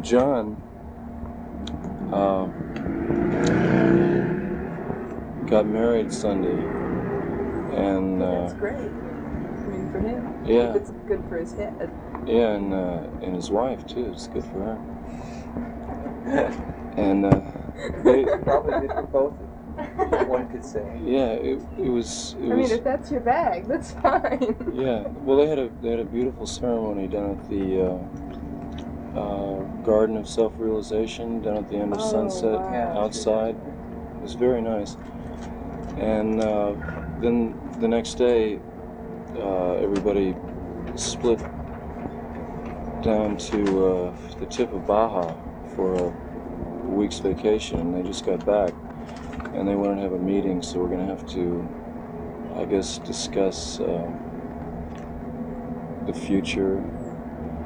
John got married Sunday, and that's great. I mean, for him. Yeah. It's good for his head. Yeah, and his wife too. It's good for her. And they probably good for both of them, one could say. Yeah, it was. I mean, if that's your bag, that's fine. Yeah. Well, they had a beautiful ceremony down at the Garden of Self-Realization down at the end of Sunset, wow. outside. It was very nice. And then the next day, everybody split down to the tip of Baja for a week's vacation. They just got back, and they wanted to have a meeting, so we're going to have to, I guess, discuss the future